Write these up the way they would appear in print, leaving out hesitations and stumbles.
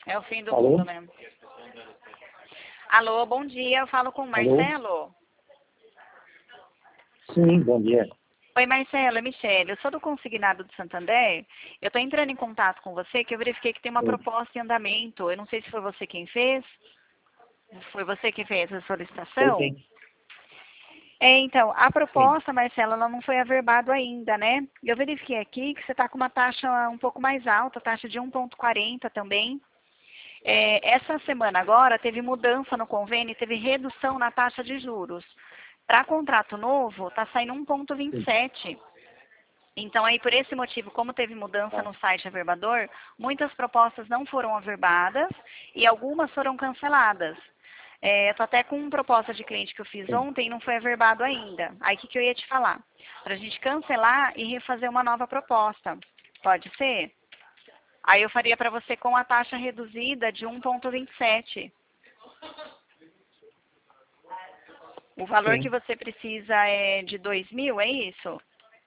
É o fim do Alô? mundo mesmo. Alô, bom dia. Eu falo com o Marcelo. Sim, bom dia. Oi, Marcelo, é Michele. Eu sou do Consignado do Santander. Eu estou entrando em contato com você, que eu verifiquei que tem uma Sim. proposta em andamento. Eu não sei se foi você quem fez. Foi você que fez a Sim, solicitação? sim. Então, a Sim. proposta, Marcelo, ela não foi averbado ainda, né? Eu verifiquei aqui que você está com uma taxa um pouco mais alta, taxa de 1,40 também. Essa semana agora teve mudança no convênio, teve redução na taxa de juros. Para contrato novo, está saindo 1,27. Então, aí, por esse motivo, como teve mudança no site averbador, muitas propostas não foram averbadas e algumas foram canceladas. Estou até com uma proposta de cliente que eu fiz Sim. ontem e não foi averbado ainda. Aí, o que eu ia te falar? Para a gente cancelar e refazer uma nova proposta. Pode ser? Aí, eu faria para você com a taxa reduzida de 1,27. O valor Sim. que você precisa é de 2.000, é isso?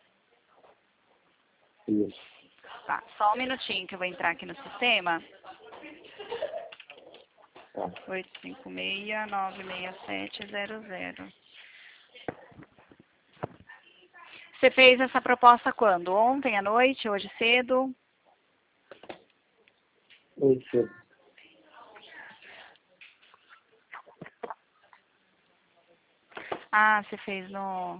Isso. Tá, só um minutinho que eu vou entrar aqui no sistema. Tá. 856-96700. Você fez essa proposta quando? Ontem à noite, hoje cedo? Isso. Ah, você fez no...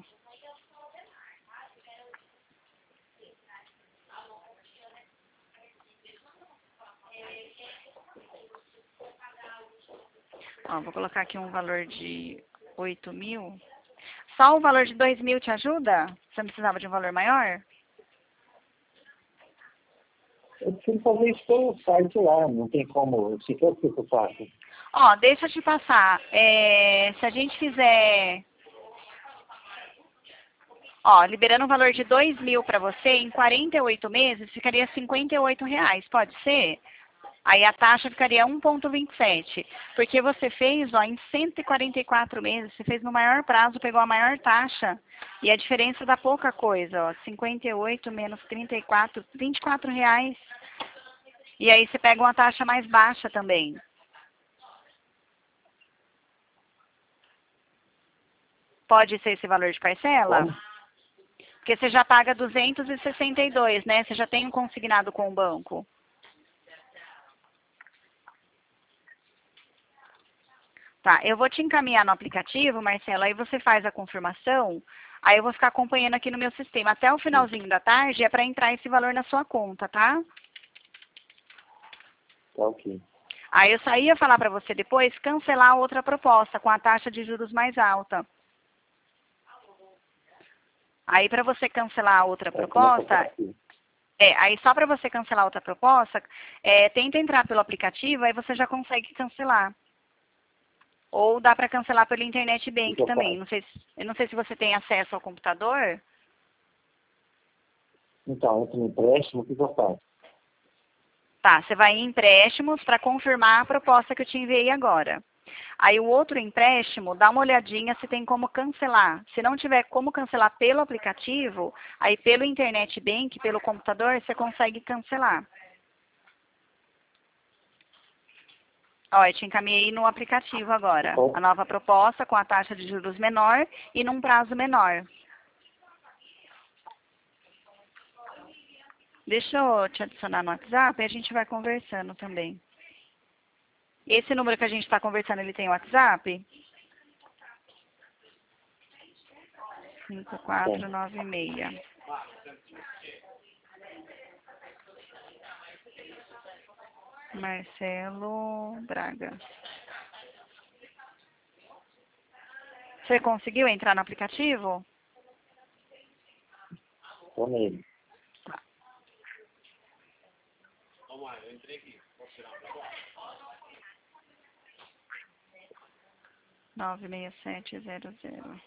Ó, vou colocar aqui um valor de 8.000. Só o valor de 2.000 te ajuda? Você não precisava de um valor maior? Eu preciso fazer isso pelo site lá, não tem como. Se for o que eu faço. Ó, deixa eu te passar. Se a gente fizer... Ó, liberando um valor de 2.000 para você, em 48 meses, ficaria R$ 58, pode ser? Aí a taxa ficaria 1,27. Porque você fez, ó, em 144 meses, você fez no maior prazo, pegou a maior taxa. E a diferença dá pouca coisa, ó. 58 menos 34, R$ 24. E aí você pega uma taxa mais baixa também. Pode ser esse valor de parcela? Como? Porque você já paga 262, né? Você já tem um consignado com o banco. Tá, eu vou te encaminhar no aplicativo, Marcelo, aí você faz a confirmação, aí eu vou ficar acompanhando aqui no meu sistema. Até o finalzinho da tarde é para entrar esse valor na sua conta, tá? Tá ok. Aí eu só ia falar para você depois cancelar a outra proposta com a taxa de juros mais alta. Aí para você cancelar a outra Tá, como é que eu proposta, faço? aí só para você cancelar a outra proposta, tenta entrar pelo aplicativo, aí você já consegue cancelar. Ou dá para cancelar pelo Internet O que Bank eu também. faço? Eu não sei se você tem acesso ao computador. Então, entra no empréstimo, o que eu faço? Tá, você vai em empréstimos para confirmar a proposta que eu te enviei agora. Aí o outro empréstimo, dá uma olhadinha se tem como cancelar. Se não tiver como cancelar pelo aplicativo, aí pelo Internet Bank, pelo computador, você consegue cancelar. Ó, eu te encaminhei no aplicativo agora. Bom, A nova proposta com a taxa de juros menor e num prazo menor. Deixa eu te adicionar no WhatsApp e a gente vai conversando também. Esse número que a gente está conversando, ele tem WhatsApp? tem. 5496. Marcelo Braga. Você conseguiu entrar no aplicativo? Tô nele. 96700.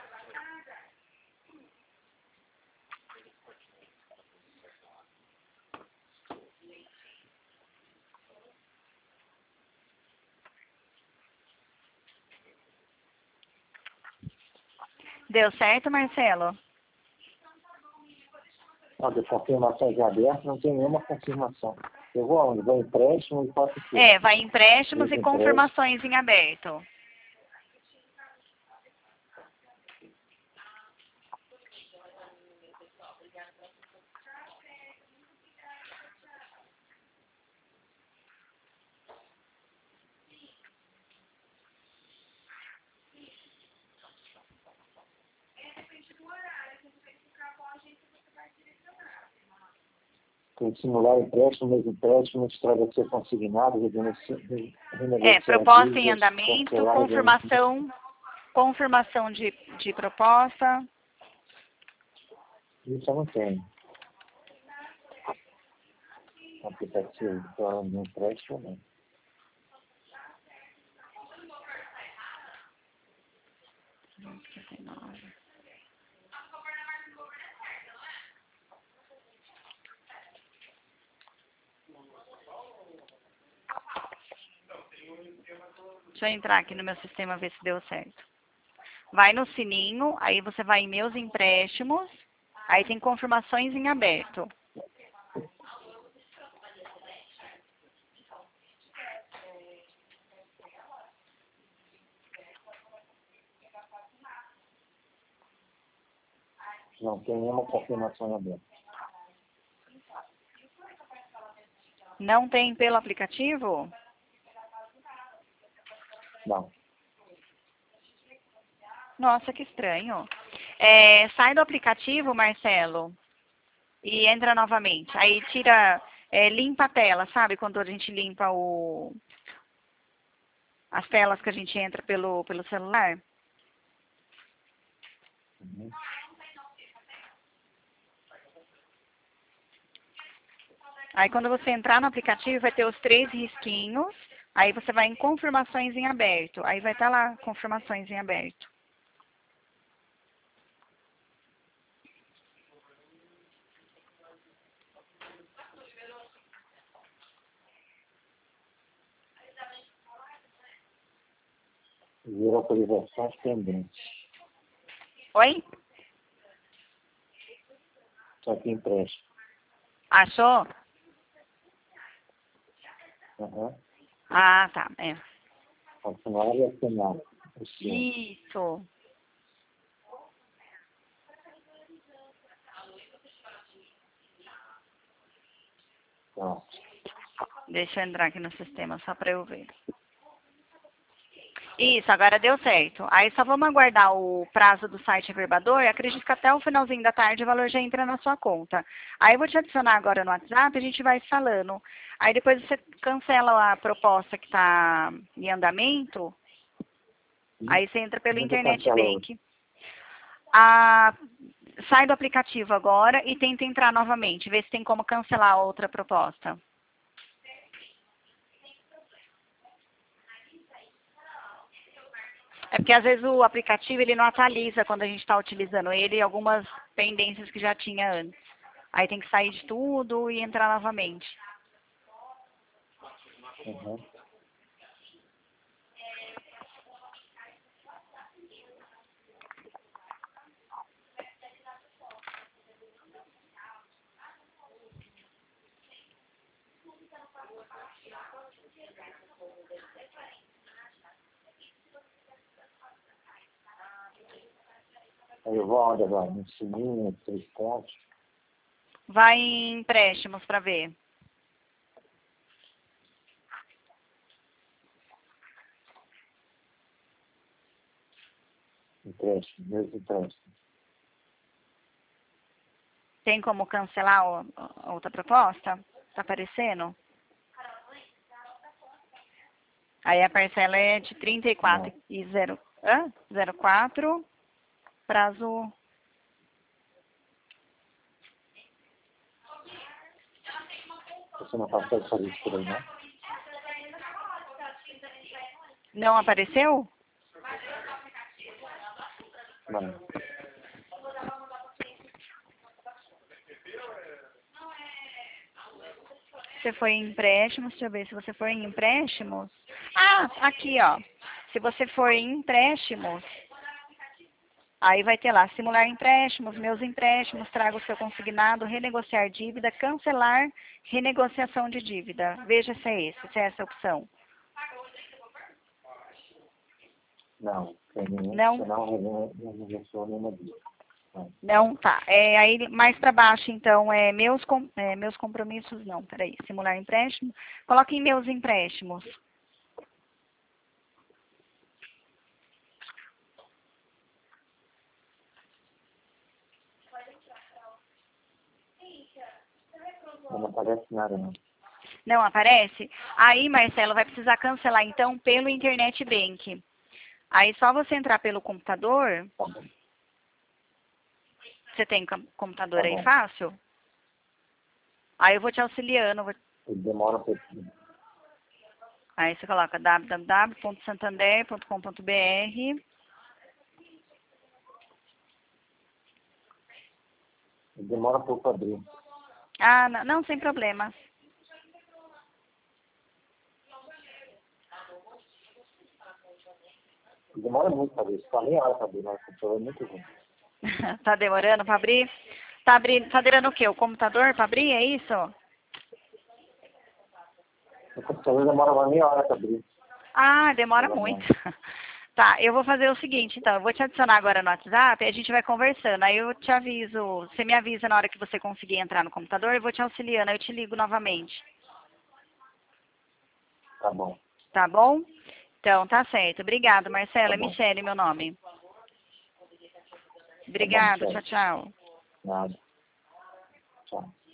Deu certo, Marcelo? Ó, de confirmação já aberta, não tem nenhuma confirmação. Eu vou aonde? Vou em empréstimo e faço o quê? Vai em empréstimos e confirmações em aberto. Tem que simular empréstimo, mesmo empréstimo, traz a ser consignado, renegociar Proposta em dívidas, andamento, cancelar, confirmação de proposta. Isso eu não tenho. Aplicativo de empréstimo, não. Deixa eu entrar aqui no meu sistema ver se deu certo. Vai no sininho, aí você vai em meus empréstimos, aí tem confirmações em aberto. Não tem nenhuma confirmação aberta. Não tem pelo aplicativo? Não. Nossa, que estranho. Sai do aplicativo, Marcelo, e entra novamente. Aí tira, limpa a tela, sabe? Quando a gente limpa as telas que a gente entra pelo celular. Uhum. Aí quando você entrar no aplicativo, vai ter os 3 risquinhos. Aí você vai em confirmações em aberto. Aí vai estar lá, confirmações em aberto. Ver autorizações pendentes. Oi? Só que empréstimo. Achou? Uhum. Ah, tá. Continuar e assinar. Isso. Tá. Deixa eu entrar aqui no sistema só para eu ver. Isso, agora deu certo. Aí só vamos aguardar o prazo do site Averbador. Acredito que até o finalzinho da tarde o valor já entra na sua conta. Aí eu vou te adicionar agora no WhatsApp e a gente vai falando. Aí depois você cancela a proposta que está em andamento. Aí você entra pelo Internet Bank. Sai do aplicativo agora e tenta entrar novamente. Vê se tem como cancelar a outra proposta. É porque às vezes o aplicativo ele não atualiza quando a gente está utilizando ele algumas pendências que já tinha antes. Aí tem que sair de tudo e entrar novamente. Uhum. Aí eu vou aonde agora? No sininho, 3 pontos. Vai em empréstimos para ver. Empréstimo, mesmo empréstimo. Tem como cancelar a outra proposta? Tá aparecendo? Aí a parcela é de 34 e 04, prazo. Você não consegue fazer isso por aí, não? Não apareceu? Não. Você foi em empréstimos, deixa eu ver se você for em empréstimos. Ah, aqui ó. Se você for em empréstimos, Aí vai ter lá, simular empréstimos, meus empréstimos, traga o seu consignado, renegociar dívida, cancelar, renegociação de dívida. Veja se é esse, se é essa a opção. Não, Não? não renegociou nenhuma dívida. Não, tá. Aí mais para baixo, então, meus compromissos, não, peraí, simular empréstimo. Coloque em meus empréstimos. Não aparece nada, não. Não aparece? Aí, Marcelo, vai precisar cancelar, então, pelo Internet Bank. Aí, só você entrar pelo computador. Tá bom. Você tem computador Tá aí bom. fácil? Aí eu vou te auxiliando. Ele demora um pouquinho. Aí você coloca www.santander.com.br. Ele demora um pouco para abrir. Ah, não, sem problema. Ele demora muito para abrir. Está meia hora para abrir, mas o computador é muito ruim. Tá demorando para abrir? Tá demorando o quê? O computador para abrir, é isso? O computador demora uma meia hora para abrir. Ah, demora muito. Tá, eu vou fazer o seguinte, então. Eu vou te adicionar agora no WhatsApp e a gente vai conversando. Aí eu te aviso, você me avisa na hora que você conseguir entrar no computador, eu vou te auxiliando, aí eu te ligo novamente. Tá bom. Tá bom? Então, tá certo. Obrigada, Marcela. É Tá bom. Michele, meu nome. Obrigada, tchau, tchau. Nada.